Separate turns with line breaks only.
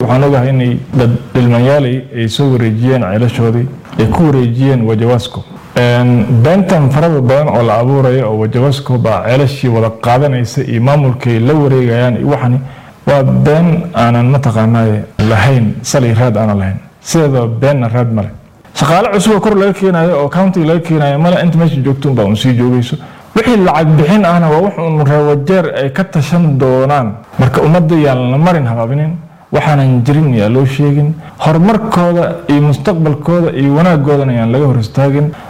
waxaan ogahay inay dad dhilmayaalay ay soo wareejiyeen ceelashoodii ay ku wareejiyeen Wajawasco beentan farada badan oo la abuurayo oo Wajawasco baa ceelashii wada qaadanaysa iyo maamulkay la wareegayaan waxani waa been aanan mataqaanay lahayn sali raad aan lahayn sida been raad male shaqaale cusub kor laga keenayo oo county laga keenayo mala inta meesha joogto baa sii joogayso wixii lacag bixin ahna waa wax uu reewajeer ay ka tashan doonaan marka ummadda yaan la marin habaabinin waxaanan jirin yaa loo sheegin horumarkooda iyo mustaqbalkooda iyo wanaagooda ayaan laga hor istaagin